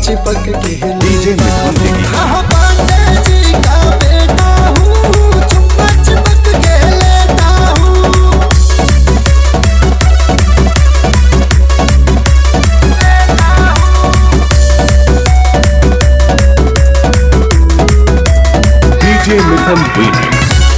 चिपक के डीजे मिथुन दिगी। हाँ पांडे जी का बेटा हूँ, चुम्मा चिपक के लेता हूँ। DJ Mithun remix.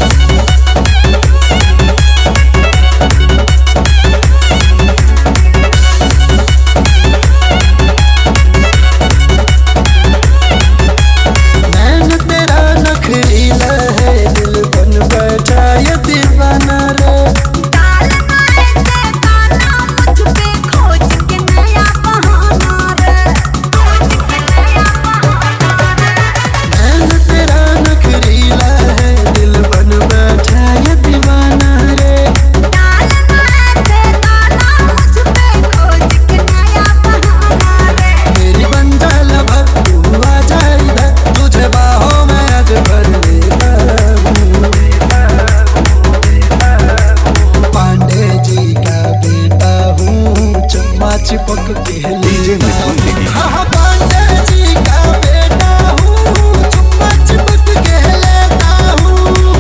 चिपक के डीजे मिथुन दिगी। हाँ पांडे जी का बेटा हूँ, चुम्मा चिपक के लेता हूँ।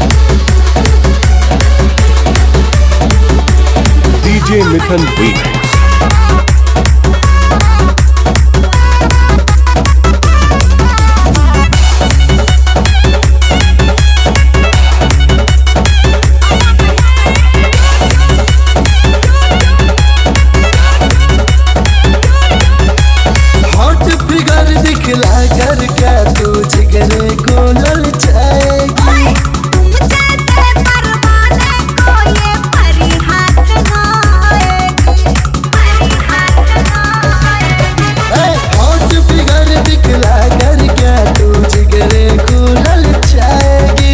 DJ Mithun remix. कर क्या तू जिगरे को ललचाएगी। हॉट फिगर दिखला कर क्या तू जिगरे को ललचाएगी।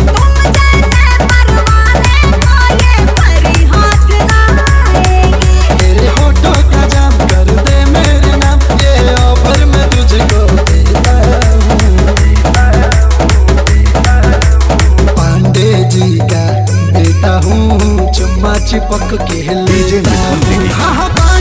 तेरे होठों का जाम कर दे मेरे नाम, ये ऑफर में तुझको बेटा हूँ, चुम्मा चिपक के डीजे मिथुन दिगी। हाँ